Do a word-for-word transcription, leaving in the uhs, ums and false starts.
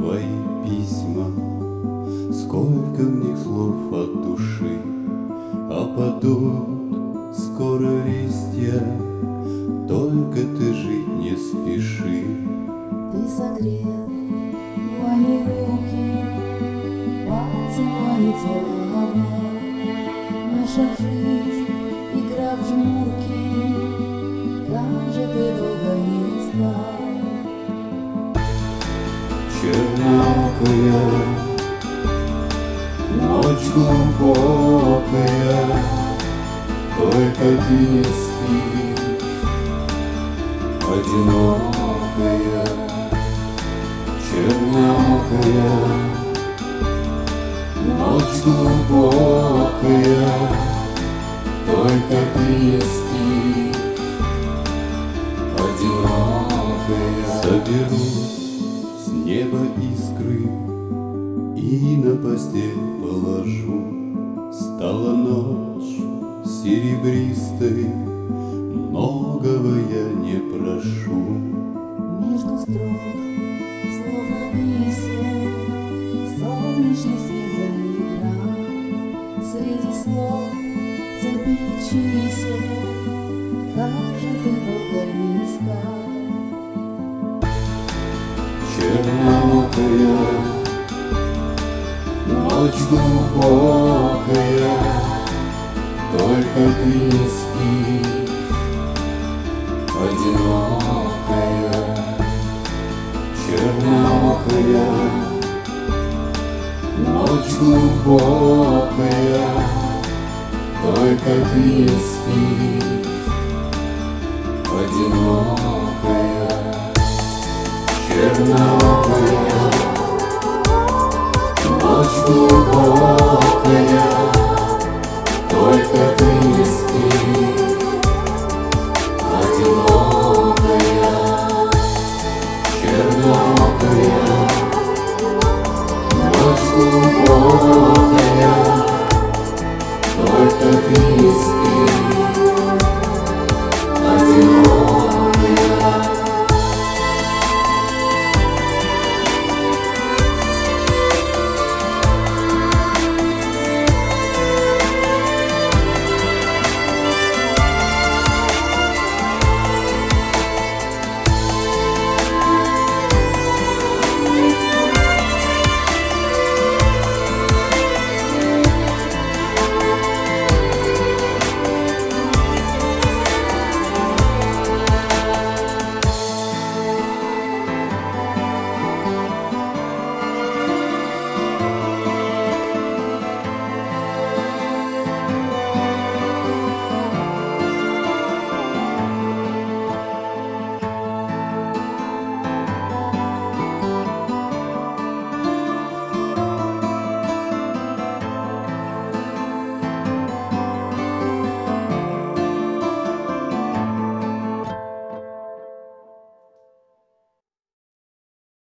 твои письма, сколько в них слов от души, а падут скоро листья, только ты жить не спеши. Ты согрел мои руки, пальцы мои целовал. Наша жизнь — игра в жмурки, как же ты долго искал. Чернокая, ночь глубокая, только ты не спишь, одинокая. Чернокая, ночь глубокая, только ты не спишь, одинокая. Соберу с неба искры и на постель положу. Стала ночь серебристой, многого я не прошу. Между строк, словно писем, солнечный свет заиграл. Среди слов цепи чисел, как же ты долго искал. Чернокая, ночь глубокая, только ты не спишь, одинокая. Чернокая, ночь глубокая, только ты не спишь, одинокая. Чернокая, ночь глубокая.